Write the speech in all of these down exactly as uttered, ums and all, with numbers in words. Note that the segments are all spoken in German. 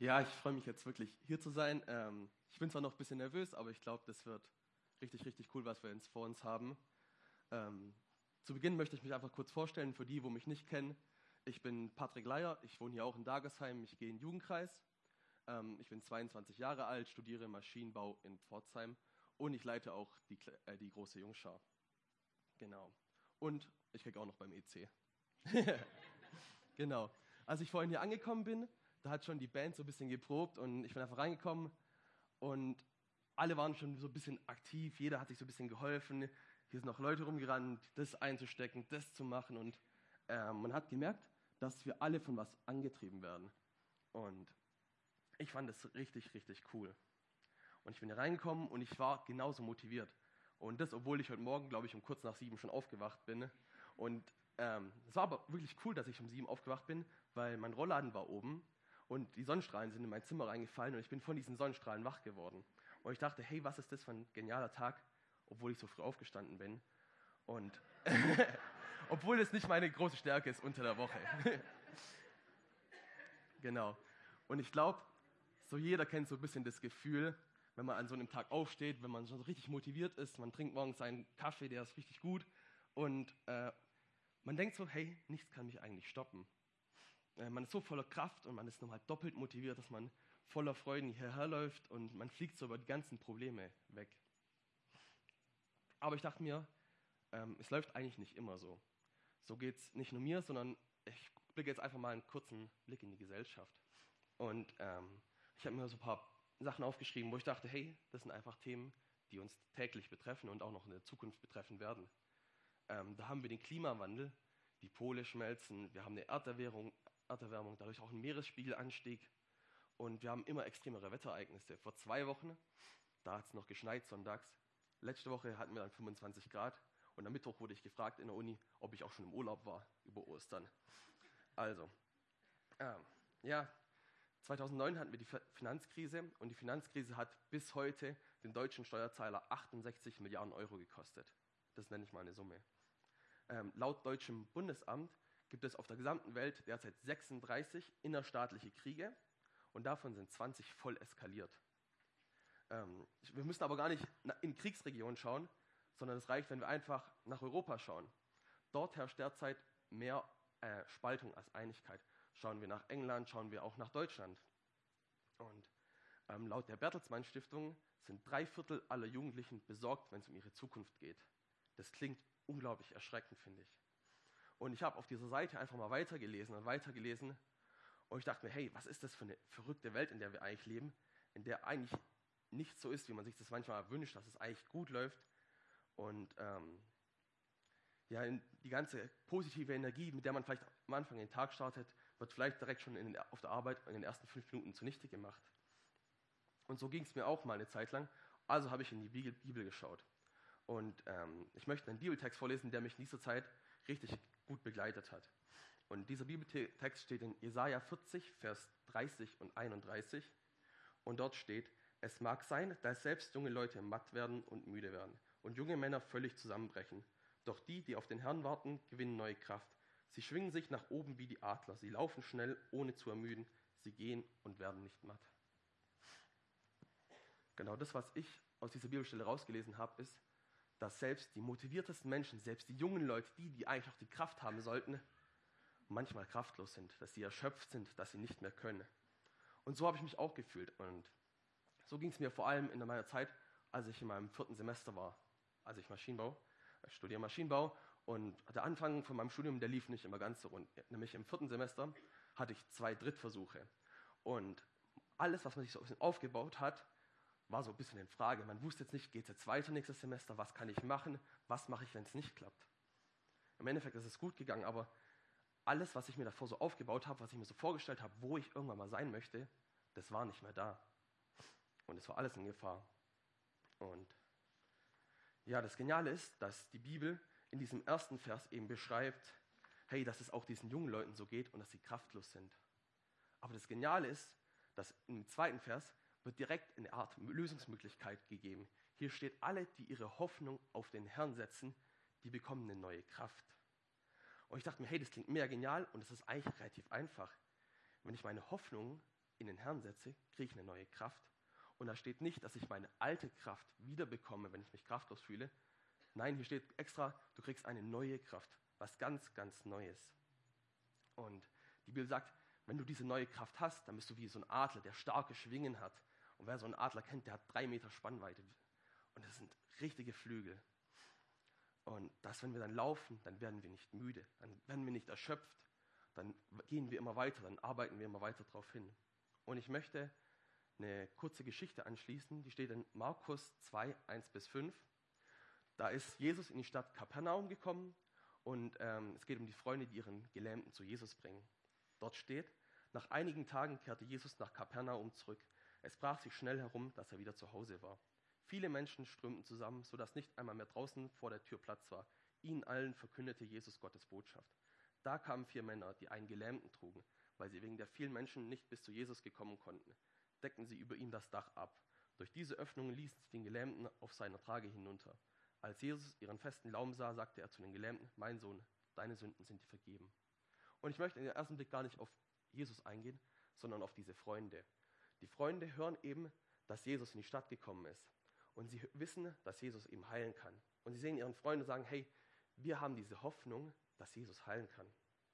Ja, ich freue mich jetzt wirklich hier zu sein. Ähm, ich bin zwar noch ein bisschen nervös, aber ich glaube, das wird richtig, richtig cool, was wir jetzt vor uns haben. Ähm, zu Beginn möchte ich mich einfach kurz vorstellen, für die, wo mich nicht kennen. Ich bin Patrick Leier, ich wohne hier auch in Dagesheim, ich gehe in den Jugendkreis. Ähm, ich bin zweiundzwanzig Jahre alt, studiere Maschinenbau in Pforzheim und ich leite auch die, Kle- äh, die große Jungschar. Genau. Und ich kriege auch noch beim E C. Genau. Als ich vorhin hier angekommen bin, da hat schon die Band so ein bisschen geprobt und ich bin einfach reingekommen und alle waren schon so ein bisschen aktiv, jeder hat sich so ein bisschen geholfen. Hier sind noch Leute rumgerannt, das einzustecken, das zu machen und äh, man hat gemerkt, dass wir alle von was angetrieben werden. Und ich fand das richtig, richtig cool. Und ich bin hier reingekommen und ich war genauso motiviert. Und das, obwohl ich heute Morgen, glaube ich, um kurz nach sieben schon aufgewacht bin. Und ähm, es war aber wirklich cool, dass ich um sieben aufgewacht bin, weil mein Rollladen war oben und die Sonnenstrahlen sind in mein Zimmer reingefallen und ich bin von diesen Sonnenstrahlen wach geworden. Und ich dachte, hey, was ist das für ein genialer Tag, obwohl ich so früh aufgestanden bin. Und obwohl es nicht meine große Stärke ist unter der Woche. Genau. Und ich glaube, so jeder kennt so ein bisschen das Gefühl, wenn man an so einem Tag aufsteht, wenn man schon so richtig motiviert ist, man trinkt morgens seinen Kaffee, der ist richtig gut und äh, man denkt so, hey, nichts kann mich eigentlich stoppen. Äh, man ist so voller Kraft und man ist nochmal doppelt motiviert, dass man voller Freuden hierher läuft und man fliegt so über die ganzen Probleme weg. Aber ich dachte mir, ähm, es läuft eigentlich nicht immer so. So geht es nicht nur mir, sondern ich blicke jetzt einfach mal einen kurzen Blick in die Gesellschaft. Und ähm, ich habe mir so ein paar Sachen aufgeschrieben, wo ich dachte, hey, das sind einfach Themen, die uns täglich betreffen und auch noch in der Zukunft betreffen werden. Ähm, da haben wir den Klimawandel, die Pole schmelzen, wir haben eine Erderwärmung, Erderwärmung, dadurch auch einen Meeresspiegelanstieg und wir haben immer extremere Wetterereignisse. Vor zwei Wochen, da hat es noch geschneit sonntags, letzte Woche hatten wir dann fünfundzwanzig Grad und am Mittwoch wurde ich gefragt in der Uni, ob ich auch schon im Urlaub war über Ostern. Also, ähm, ja, zweitausendneun hatten wir die Finanzkrise und die Finanzkrise hat bis heute den deutschen Steuerzahler achtundsechzig Milliarden Euro gekostet. Das nenne ich mal eine Summe. Ähm, laut deutschem Bundesamt gibt es auf der gesamten Welt derzeit sechsunddreißig innerstaatliche Kriege und davon sind zwanzig voll eskaliert. Ähm, wir müssen aber gar nicht in Kriegsregionen schauen, sondern es reicht, wenn wir einfach nach Europa schauen. Dort herrscht derzeit mehr äh, Spaltung als Einigkeit. Schauen wir nach England, schauen wir auch nach Deutschland. Und ähm, laut der Bertelsmann Stiftung sind drei Viertel aller Jugendlichen besorgt, wenn es um ihre Zukunft geht. Das klingt unglaublich erschreckend, finde ich. Und ich habe auf dieser Seite einfach mal weitergelesen und weitergelesen und ich dachte mir, hey, was ist das für eine verrückte Welt, in der wir eigentlich leben, in der eigentlich nicht so ist, wie man sich das manchmal wünscht, dass es eigentlich gut läuft. Und ähm, ja, die ganze positive Energie, mit der man vielleicht am Anfang den Tag startet, wird vielleicht direkt schon in den, auf der Arbeit in den ersten fünf Minuten zunichte gemacht. Und so ging es mir auch mal eine Zeit lang. Also habe ich in die Bibel geschaut. Und ähm, ich möchte einen Bibeltext vorlesen, der mich in dieser Zeit richtig gut begleitet hat. Und dieser Bibeltext steht in Jesaja vierzig, Vers dreißig und einunddreißig. Und dort steht, es mag sein, dass selbst junge Leute matt werden und müde werden und junge Männer völlig zusammenbrechen. Doch die, die auf den Herrn warten, gewinnen neue Kraft. Sie schwingen sich nach oben wie die Adler. Sie laufen schnell, ohne zu ermüden. Sie gehen und werden nicht matt. Genau das, was ich aus dieser Bibelstelle rausgelesen habe, ist, dass selbst die motiviertesten Menschen, selbst die jungen Leute, die, die eigentlich auch die Kraft haben sollten, manchmal kraftlos sind, dass sie erschöpft sind, dass sie nicht mehr können. Und so habe ich mich auch gefühlt. Und so ging es mir vor allem in meiner Zeit, als ich in meinem vierten Semester war, als ich Maschinenbau, ich studiere Maschinenbau und der Anfang von meinem Studium, der lief nicht immer ganz so rund. Nämlich im vierten Semester hatte ich zwei Drittversuche. Und alles, was man sich so ein bisschen aufgebaut hat, war so ein bisschen in Frage. Man wusste jetzt nicht, geht es jetzt weiter nächstes Semester, was kann ich machen, was mache ich, wenn es nicht klappt. Im Endeffekt ist es gut gegangen, aber alles, was ich mir davor so aufgebaut habe, was ich mir so vorgestellt habe, wo ich irgendwann mal sein möchte, das war nicht mehr da. Und es war alles in Gefahr. Und ja, das Geniale ist, dass die Bibel in diesem ersten Vers eben beschreibt, hey, dass es auch diesen jungen Leuten so geht und dass sie kraftlos sind. Aber das Geniale ist, dass im zweiten Vers wird direkt eine Art Lösungsmöglichkeit gegeben. Hier steht, alle, die ihre Hoffnung auf den Herrn setzen, die bekommen eine neue Kraft. Und ich dachte mir, hey, das klingt mega genial und es ist eigentlich relativ einfach. Wenn ich meine Hoffnung in den Herrn setze, kriege ich eine neue Kraft. Und da steht nicht, dass ich meine alte Kraft wiederbekomme, wenn ich mich kraftlos fühle. Nein, hier steht extra, du kriegst eine neue Kraft, was ganz, ganz Neues. Und die Bibel sagt, wenn du diese neue Kraft hast, dann bist du wie so ein Adler, der starke Schwingen hat. Und wer so einen Adler kennt, der hat drei Meter Spannweite. Und das sind richtige Flügel. Und dass, wenn wir dann laufen, dann werden wir nicht müde, dann werden wir nicht erschöpft, dann gehen wir immer weiter, dann arbeiten wir immer weiter darauf hin. Und ich möchte eine kurze Geschichte anschließen, die steht in Markus zwei, eins bis fünf. Da ist Jesus in die Stadt Kapernaum gekommen und ähm, es geht um die Freunde, die ihren Gelähmten zu Jesus bringen. Dort steht, nach einigen Tagen kehrte Jesus nach Kapernaum zurück. Es sprach sich schnell herum, dass er wieder zu Hause war. Viele Menschen strömten zusammen, sodass nicht einmal mehr draußen vor der Tür Platz war. Ihnen allen verkündete Jesus Gottes Botschaft. Da kamen vier Männer, die einen Gelähmten trugen, weil sie wegen der vielen Menschen nicht bis zu Jesus gekommen konnten. Deckten sie über ihm das Dach ab. Durch diese Öffnung ließen sie den Gelähmten auf seiner Trage hinunter. Als Jesus ihren festen Glauben sah, sagte er zu den Gelähmten, mein Sohn, deine Sünden sind dir vergeben. Und ich möchte in den ersten Blick gar nicht auf Jesus eingehen, sondern auf diese Freunde. Die Freunde hören eben, dass Jesus in die Stadt gekommen ist. Und sie wissen, dass Jesus eben heilen kann. Und sie sehen ihren Freund und sagen, hey, wir haben diese Hoffnung, dass Jesus heilen kann.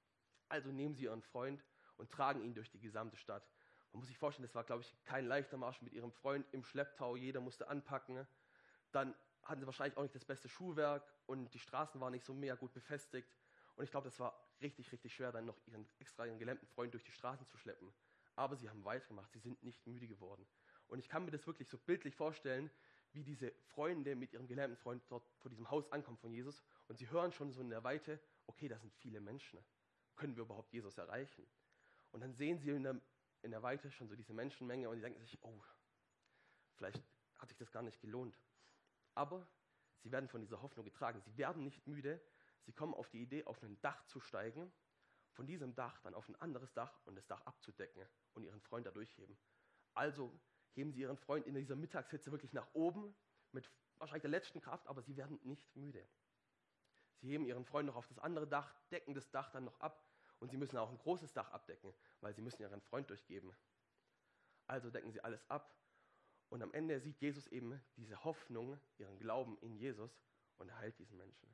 Also nehmen sie ihren Freund und tragen ihn durch die gesamte Stadt. Man muss sich vorstellen, das war, glaube ich, kein leichter Marsch mit ihrem Freund im Schlepptau. Jeder musste anpacken. Dann hatten sie wahrscheinlich auch nicht das beste Schuhwerk und die Straßen waren nicht so mega gut befestigt. Und ich glaube, das war richtig, richtig schwer, dann noch ihren extra ihren gelähmten Freund durch die Straßen zu schleppen. Aber sie haben weitergemacht, sie sind nicht müde geworden. Und ich kann mir das wirklich so bildlich vorstellen, wie diese Freunde mit ihrem gelähmten Freund dort vor diesem Haus ankommen von Jesus. Und sie hören schon so in der Weite, okay, da sind viele Menschen. Können wir überhaupt Jesus erreichen? Und dann sehen sie in der, in der Weite schon so diese Menschenmenge und sie denken sich, oh, vielleicht hat sich das gar nicht gelohnt. Aber sie werden von dieser Hoffnung getragen. Sie werden nicht müde. Sie kommen auf die Idee, auf ein Dach zu steigen, von diesem Dach dann auf ein anderes Dach und das Dach abzudecken und ihren Freund da durchheben. Also heben sie ihren Freund in dieser Mittagshitze wirklich nach oben, mit wahrscheinlich der letzten Kraft, aber sie werden nicht müde. Sie heben ihren Freund noch auf das andere Dach, decken das Dach dann noch ab und sie müssen auch ein großes Dach abdecken, weil sie müssen ihren Freund durchgeben. Also decken sie alles ab und am Ende sieht Jesus eben diese Hoffnung, ihren Glauben in Jesus und er heilt diesen Menschen.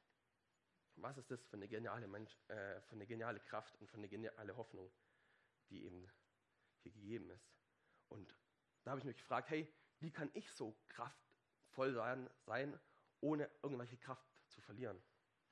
Was ist das für eine geniale, Mensch, äh, für eine geniale Kraft und für eine geniale Hoffnung, die eben hier gegeben ist. Und da habe ich mich gefragt, hey, wie kann ich so kraftvoll sein, sein ohne irgendwelche Kraft zu verlieren?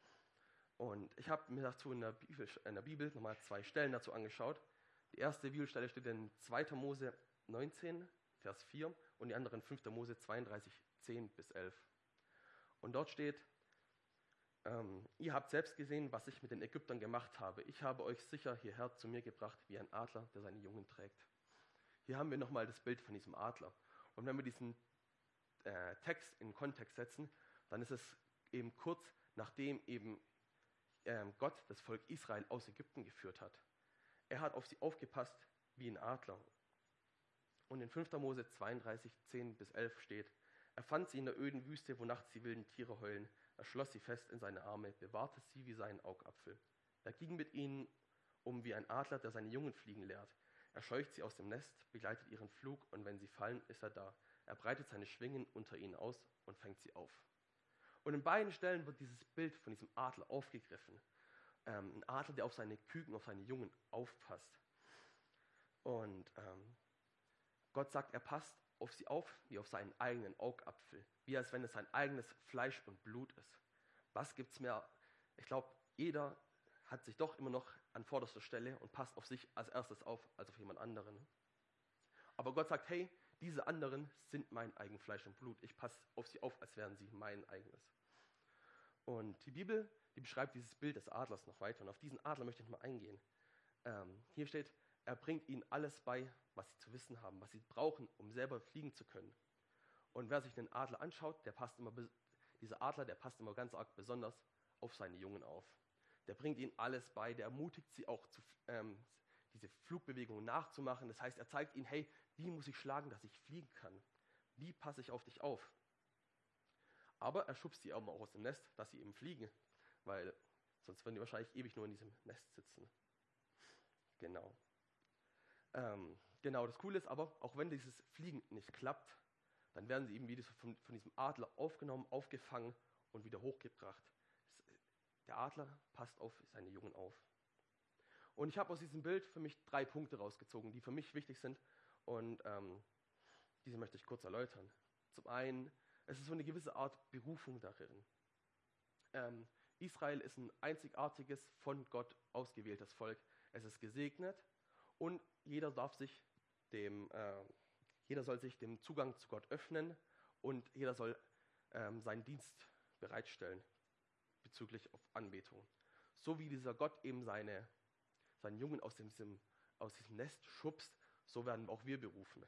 Und ich habe mir dazu in der Bibel, in der Bibel nochmal zwei Stellen dazu angeschaut. Die erste Bibelstelle steht in zweiter Mose neunzehn, Vers vier und die andere in fünfter Mose zweiunddreißig, zehn bis elf. Und dort steht, ähm, ihr habt selbst gesehen, was ich mit den Ägyptern gemacht habe. Ich habe euch sicher hierher zu mir gebracht, wie ein Adler, der seine Jungen trägt. Hier haben wir nochmal das Bild von diesem Adler. Und wenn wir diesen äh, Text in den Kontext setzen, dann ist es eben kurz nachdem eben ähm, Gott das Volk Israel aus Ägypten geführt hat. Er hat auf sie aufgepasst wie ein Adler. Und in fünfter Mose zweiunddreißig, zehn bis elf steht, er fand sie in der öden Wüste, wo nachts die wilden Tiere heulen. Er schloss sie fest in seine Arme, bewahrte sie wie seinen Augapfel. Er ging mit ihnen um wie ein Adler, der seine Jungen fliegen lehrt. Er scheucht sie aus dem Nest, begleitet ihren Flug und wenn sie fallen, ist er da. Er breitet seine Schwingen unter ihnen aus und fängt sie auf. Und in beiden Stellen wird dieses Bild von diesem Adler aufgegriffen. Ähm, ein Adler, der auf seine Küken, auf seine Jungen aufpasst. Und ähm, Gott sagt, er passt auf sie auf, wie auf seinen eigenen Augapfel. Wie als wenn es sein eigenes Fleisch und Blut ist. Was gibt's mehr? Ich glaube, jeder hat sich doch immer noch an vorderster Stelle und passt auf sich als erstes auf, als auf jemand anderen. Aber Gott sagt, hey, diese anderen sind mein eigen Fleisch und Blut. Ich passe auf sie auf, als wären sie mein eigenes. Und die Bibel, die beschreibt dieses Bild des Adlers noch weiter. Und auf diesen Adler möchte ich mal eingehen. Ähm, hier steht, er bringt ihnen alles bei, was sie zu wissen haben, was sie brauchen, um selber fliegen zu können. Und wer sich den Adler anschaut, der passt immer, dieser Adler, der passt immer ganz arg besonders auf seine Jungen auf. Der bringt ihnen alles bei, der ermutigt sie auch, zu, ähm, diese Flugbewegungen nachzumachen. Das heißt, er zeigt ihnen, hey, wie muss ich schlagen, dass ich fliegen kann? Wie passe ich auf dich auf? Aber er schubst sie auch mal aus dem Nest, dass sie eben fliegen, weil sonst würden die wahrscheinlich ewig nur in diesem Nest sitzen. Genau. Ähm, genau, das Coole ist aber, auch wenn dieses Fliegen nicht klappt, dann werden sie eben wieder von, von diesem Adler aufgenommen, aufgefangen und wieder hochgebracht. Der Adler passt auf seine Jungen auf. Und ich habe aus diesem Bild für mich drei Punkte rausgezogen, die für mich wichtig sind. Und ähm, diese möchte ich kurz erläutern. Zum einen, es ist so eine gewisse Art Berufung darin. Ähm, Israel ist ein einzigartiges, von Gott ausgewähltes Volk. Es ist gesegnet und jeder darf sich dem, äh, jeder soll sich dem Zugang zu Gott öffnen und jeder soll ähm, seinen Dienst bereitstellen bezüglich auf Anbetung. So wie dieser Gott eben seine, seinen Jungen aus diesem, aus diesem Nest schubst, so werden auch wir berufen.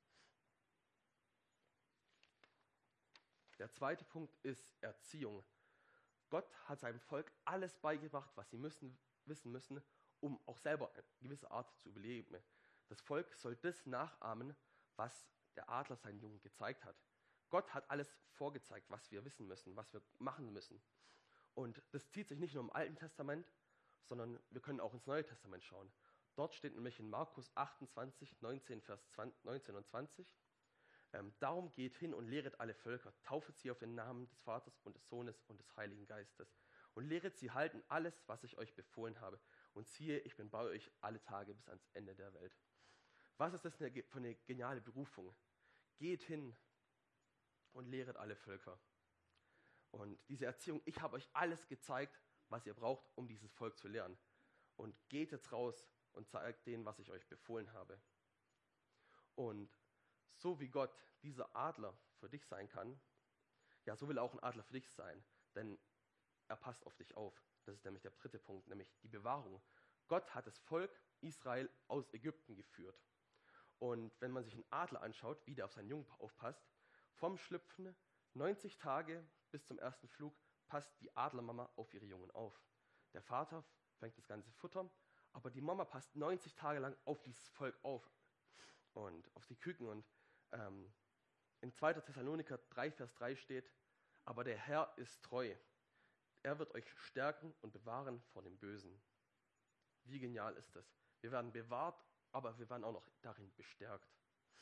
Der zweite Punkt ist Erziehung. Gott hat seinem Volk alles beigebracht, was sie müssen, wissen müssen, um auch selber eine gewisse Art zu überleben. Das Volk soll das nachahmen, was der Adler seinen Jungen gezeigt hat. Gott hat alles vorgezeigt, was wir wissen müssen, was wir machen müssen. Und das zieht sich nicht nur im Alten Testament, sondern wir können auch ins Neue Testament schauen. Dort steht nämlich in Markus achtundzwanzig, neunzehn, Vers neunzehn und zwanzig, ähm, darum geht hin und lehret alle Völker, taufet sie auf den Namen des Vaters und des Sohnes und des Heiligen Geistes und lehret sie halten alles, was ich euch befohlen habe. Und siehe, ich bin bei euch alle Tage bis ans Ende der Welt. Was ist das für eine geniale Berufung? Geht hin und lehret alle Völker. Und diese Erziehung, ich habe euch alles gezeigt, was ihr braucht, um dieses Volk zu lernen. Und geht jetzt raus und zeigt denen, was ich euch befohlen habe. Und so wie Gott dieser Adler für dich sein kann, ja, so will er auch ein Adler für dich sein. Denn er passt auf dich auf. Das ist nämlich der dritte Punkt, nämlich die Bewahrung. Gott hat das Volk Israel aus Ägypten geführt. Und wenn man sich einen Adler anschaut, wie der auf seinen Jungen aufpasst, vom Schlüpfen neunzig Tage bis zum ersten Flug passt die Adlermama auf ihre Jungen auf. Der Vater fängt das ganze Futter, aber die Mama passt neunzig Tage lang auf dieses Volk auf und auf die Küken. Und ähm, in zweiter Thessaloniker drei, Vers drei steht, aber der Herr ist treu. Er wird euch stärken und bewahren vor dem Bösen. Wie genial ist das? Wir werden bewahrt, aber wir werden auch noch darin bestärkt.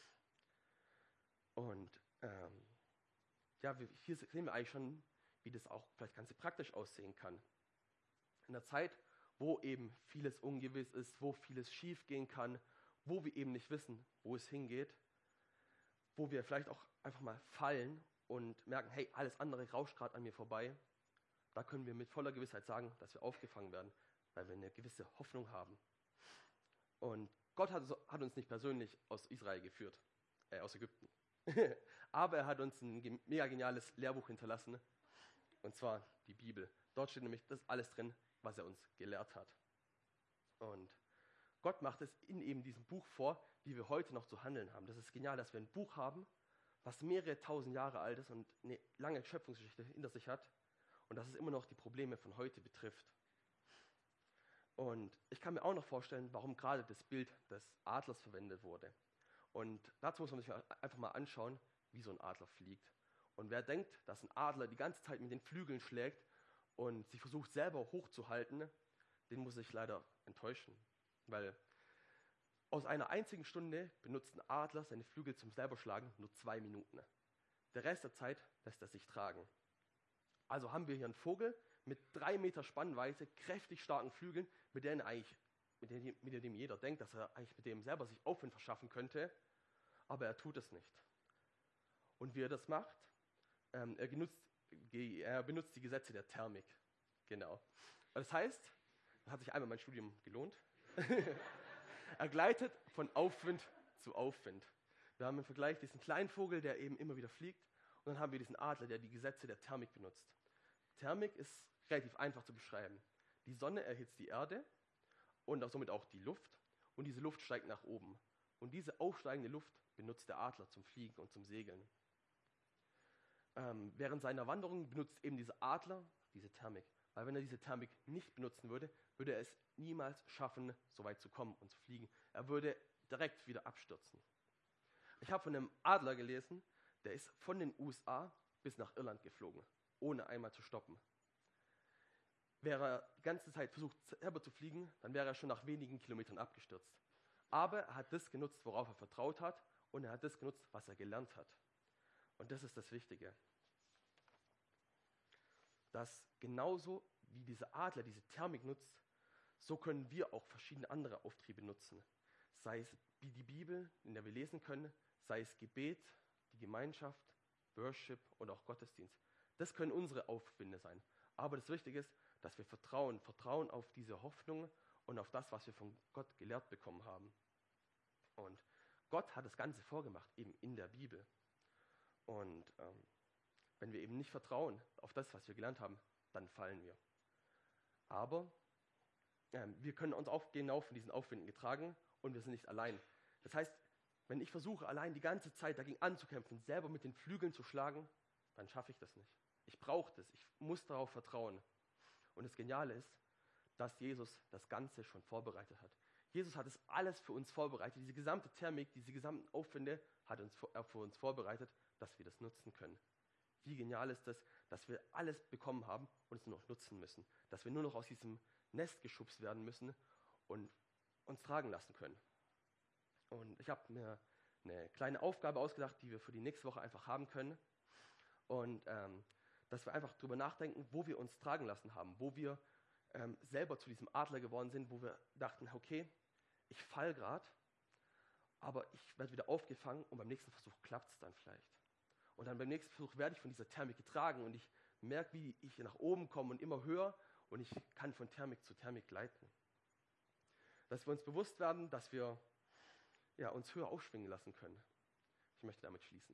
Und ähm, ja, hier sehen wir eigentlich schon, wie das auch vielleicht ganz praktisch aussehen kann. In einer Zeit, wo eben vieles ungewiss ist, wo vieles schief gehen kann, wo wir eben nicht wissen, wo es hingeht, wo wir vielleicht auch einfach mal fallen und merken, hey, alles andere rauscht gerade an mir vorbei, da können wir mit voller Gewissheit sagen, dass wir aufgefangen werden, weil wir eine gewisse Hoffnung haben. Und Gott hat, hat uns nicht persönlich aus Israel geführt, äh, aus Ägypten. Aber er hat uns ein mega geniales Lehrbuch hinterlassen, und zwar die Bibel. Dort steht nämlich das alles drin, was er uns gelehrt hat. Und Gott macht es in eben diesem Buch vor, wie wir heute noch zu handeln haben. Das ist genial, dass wir ein Buch haben, was mehrere tausend Jahre alt ist und eine lange Schöpfungsgeschichte hinter sich hat und dass es immer noch die Probleme von heute betrifft. Und ich kann mir auch noch vorstellen, warum gerade das Bild des Adlers verwendet wurde. Und dazu muss man sich einfach mal anschauen, wie so ein Adler fliegt. Und wer denkt, dass ein Adler die ganze Zeit mit den Flügeln schlägt und sich versucht selber hochzuhalten, den muss ich leider enttäuschen. Weil aus einer einzigen Stunde benutzt ein Adler seine Flügel zum Selberschlagen nur zwei Minuten. Der Rest der Zeit lässt er sich tragen. Also haben wir hier einen Vogel mit drei Meter Spannweite, kräftig starken Flügeln, mit denen eigentlich, mit dem, mit dem jeder denkt, dass er eigentlich mit dem selber sich Aufwind verschaffen könnte, aber er tut es nicht. Und wie er das macht, ähm, er, genutzt, er benutzt die Gesetze der Thermik. Genau. Das heißt, das hat sich einmal mein Studium gelohnt, er gleitet von Aufwind zu Aufwind. Wir haben im Vergleich diesen kleinen Vogel, der eben immer wieder fliegt, und dann haben wir diesen Adler, der die Gesetze der Thermik benutzt. Thermik ist relativ einfach zu beschreiben. Die Sonne erhitzt die Erde und auch somit auch die Luft, und diese Luft steigt nach oben. Und diese aufsteigende Luft benutzt der Adler zum Fliegen und zum Segeln. Ähm, während seiner Wanderung benutzt eben dieser Adler diese Thermik. Weil wenn er diese Thermik nicht benutzen würde, würde er es niemals schaffen, so weit zu kommen und zu fliegen. Er würde direkt wieder abstürzen. Ich habe von einem Adler gelesen, der ist von den U S A bis nach Irland geflogen, ohne einmal zu stoppen. Wäre er die ganze Zeit versucht, selber zu fliegen, dann wäre er schon nach wenigen Kilometern abgestürzt. Aber er hat das genutzt, worauf er vertraut hat, und er hat das genutzt, was er gelernt hat. Und das ist das Wichtige. Dass genauso wie dieser Adler diese Thermik nutzt, so können wir auch verschiedene andere Auftriebe nutzen. Sei es wie die Bibel, in der wir lesen können, sei es Gebet, die Gemeinschaft, Worship oder auch Gottesdienst. Das können unsere Aufwinde sein. Aber das Wichtige ist, dass wir vertrauen, vertrauen auf diese Hoffnung und auf das, was wir von Gott gelehrt bekommen haben. Und Gott hat das Ganze vorgemacht, eben in der Bibel. Und ähm, wenn wir eben nicht vertrauen auf das, was wir gelernt haben, dann fallen wir. Aber ähm, wir können uns auch genau von diesen Aufwinden getragen und wir sind nicht allein. Das heißt, wenn ich versuche, allein die ganze Zeit dagegen anzukämpfen, selber mit den Flügeln zu schlagen, dann schaffe ich das nicht. Ich brauche das, ich muss darauf vertrauen. Und das Geniale ist, dass Jesus das Ganze schon vorbereitet hat. Jesus hat es alles für uns vorbereitet. Diese gesamte Thermik, diese gesamten Aufwände hat er für uns vorbereitet, dass wir das nutzen können. Wie genial ist das, dass wir alles bekommen haben und es nur noch nutzen müssen. Dass wir nur noch aus diesem Nest geschubst werden müssen und uns tragen lassen können. Und ich habe mir eine kleine Aufgabe ausgedacht, die wir für die nächste Woche einfach haben können. Und ähm, dass wir einfach darüber nachdenken, wo wir uns tragen lassen haben, wo wir ähm, selber zu diesem Adler geworden sind, wo wir dachten, okay, ich fall gerade, aber ich werde wieder aufgefangen und beim nächsten Versuch klappt es dann vielleicht. Und dann beim nächsten Versuch werde ich von dieser Thermik getragen und ich merke, wie ich nach oben komme und immer höher und ich kann von Thermik zu Thermik gleiten. Dass wir uns bewusst werden, dass wir ja, uns höher aufschwingen lassen können. Ich möchte damit schließen.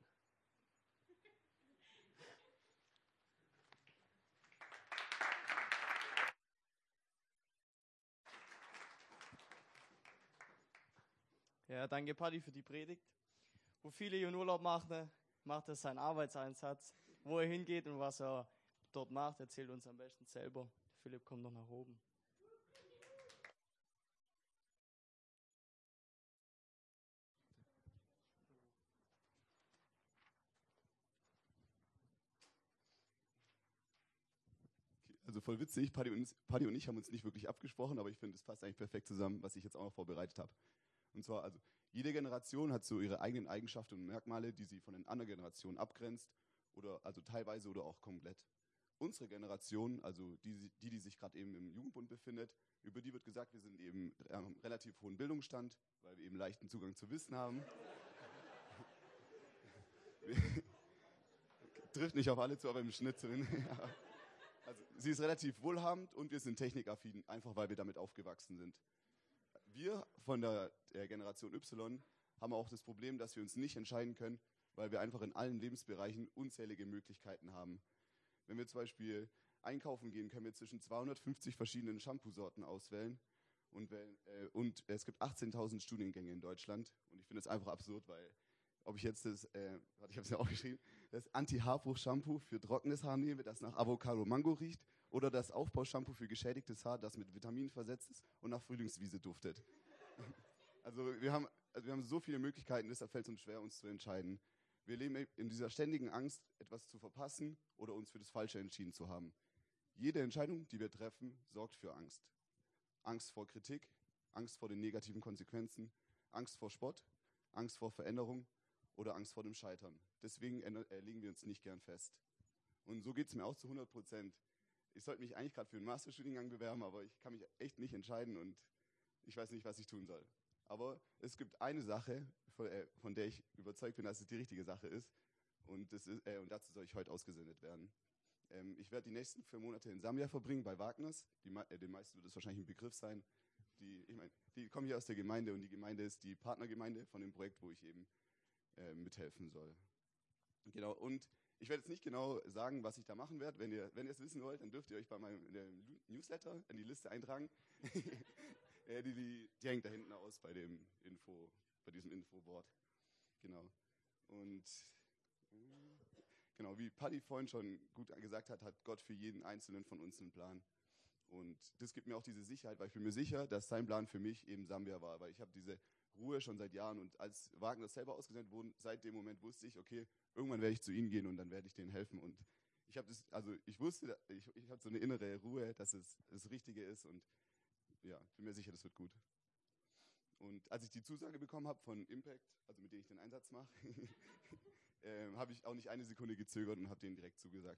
Ja, danke Paddy für die Predigt. Wo viele ihren Urlaub machen, macht er seinen Arbeitseinsatz. Wo er hingeht und was er dort macht, erzählt uns am besten selber. Philipp kommt noch nach oben. Also voll witzig, Paddy und, Paddy und ich haben uns nicht wirklich abgesprochen, aber ich finde, es passt eigentlich perfekt zusammen, was ich jetzt auch noch vorbereitet habe. Und zwar, also jede Generation hat so ihre eigenen Eigenschaften und Merkmale, die sie von den anderen Generationen abgrenzt, oder also teilweise oder auch komplett. Unsere Generation, also die, die, die sich gerade eben im Jugendbund befindet, über die wird gesagt, wir sind eben ähm, relativ hohen Bildungsstand, weil wir eben leichten Zugang zu Wissen haben. Trifft nicht auf alle zu, aber im Schnitt drin. Ja. Also sie ist relativ wohlhabend und wir sind technikaffin, einfach weil wir damit aufgewachsen sind. Wir von der, der Generation Y haben auch das Problem, dass wir uns nicht entscheiden können, weil wir einfach in allen Lebensbereichen unzählige Möglichkeiten haben. Wenn wir zum Beispiel einkaufen gehen, können wir zwischen zweihundertfünfzig verschiedenen Shampoo-Sorten auswählen. Und, wenn, äh, und es gibt achtzehntausend Studiengänge in Deutschland. Und ich finde es einfach absurd, weil ob ich jetzt das, äh, warte, ich habe es ja aufgeschrieben, das Anti-Haarbruch-Shampoo für trockenes Haar nehme, das nach Avocado-Mango riecht, oder das Aufbaushampoo für geschädigtes Haar, das mit Vitaminen versetzt ist und nach Frühlingswiese duftet. Also wir haben, also wir haben so viele Möglichkeiten, deshalb fällt es uns schwer, uns zu entscheiden. Wir leben in dieser ständigen Angst, etwas zu verpassen oder uns für das Falsche entschieden zu haben. Jede Entscheidung, die wir treffen, sorgt für Angst. Angst vor Kritik, Angst vor den negativen Konsequenzen, Angst vor Spott, Angst vor Veränderung oder Angst vor dem Scheitern. Deswegen äh, legen wir uns nicht gern fest. Und so geht es mir auch zu hundert Prozent. Ich sollte mich eigentlich gerade für einen Masterstudiengang bewerben, aber ich kann mich echt nicht entscheiden und ich weiß nicht, was ich tun soll. Aber es gibt eine Sache, von, äh, von der ich überzeugt bin, dass es die richtige Sache ist. Und, das ist, äh, und dazu soll ich heute ausgesendet werden. Ähm, ich werde die nächsten vier Monate in Sambia verbringen, bei Wagners. Die, äh, den meisten wird es wahrscheinlich ein Begriff sein. Die, ich mein, die kommen hier aus der Gemeinde und die Gemeinde ist die Partnergemeinde von dem Projekt, wo ich eben äh, mithelfen soll. Genau, und ich werde jetzt nicht genau sagen, was ich da machen werde. Wenn ihr, wenn ihr es wissen wollt, dann dürft ihr euch bei meinem Newsletter in die Liste eintragen. Ja, die, die, die hängt da hinten aus bei dem Info, bei diesem Infoboard. Genau. Und genau, wie Paddy vorhin schon gut gesagt hat, hat Gott für jeden Einzelnen von uns einen Plan. Und das gibt mir auch diese Sicherheit, weil ich bin mir sicher, dass sein Plan für mich eben Sambia war. Weil ich habe diese Ruhe schon seit Jahren und als Wagner selber ausgesendet wurde, seit dem Moment wusste ich, okay, irgendwann werde ich zu ihnen gehen und dann werde ich denen helfen. Und ich habe das, also ich wusste, ich, ich habe so eine innere Ruhe, dass es das Richtige ist und ja, bin mir sicher, das wird gut. Und als ich die Zusage bekommen habe von Impact, also mit denen ich den Einsatz mache, äh, habe ich auch nicht eine Sekunde gezögert und habe denen direkt zugesagt.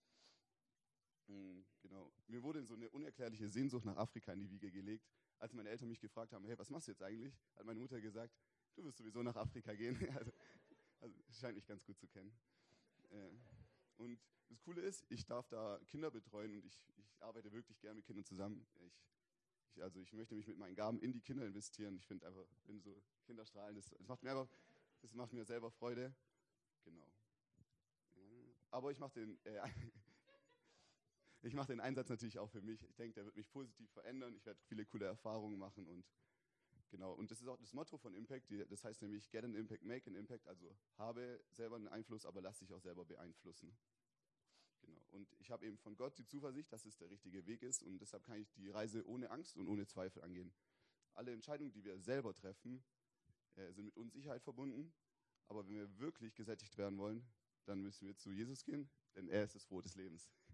Mhm, genau. Mir wurde so eine unerklärliche Sehnsucht nach Afrika in die Wiege gelegt. Als meine Eltern mich gefragt haben, hey, was machst du jetzt eigentlich? Hat meine Mutter gesagt, du wirst sowieso nach Afrika gehen. also, also scheint mich ganz gut zu kennen. Äh, und das Coole ist, ich darf da Kinder betreuen und ich, ich arbeite wirklich gerne mit Kindern zusammen. Ich, ich, also ich möchte mich mit meinen Gaben in die Kinder investieren. Ich finde einfach, wenn so Kinder strahlen, das, das, macht mir einfach, das macht mir selber Freude. Genau. Aber ich mache den, äh, ich mache den Einsatz natürlich auch für mich. Ich denke, der wird mich positiv verändern. Ich werde viele coole Erfahrungen machen und genau. Und das ist auch das Motto von Impact. Die, das heißt nämlich Get an Impact, Make an Impact. Also habe selber einen Einfluss, aber lass dich auch selber beeinflussen. Genau. Und ich habe eben von Gott die Zuversicht, dass es der richtige Weg ist und deshalb kann ich die Reise ohne Angst und ohne Zweifel angehen. Alle Entscheidungen, die wir selber treffen, äh, sind mit Unsicherheit verbunden. Aber wenn wir wirklich gesättigt werden wollen, dann müssen wir zu Jesus gehen, denn er ist das Brot des Lebens.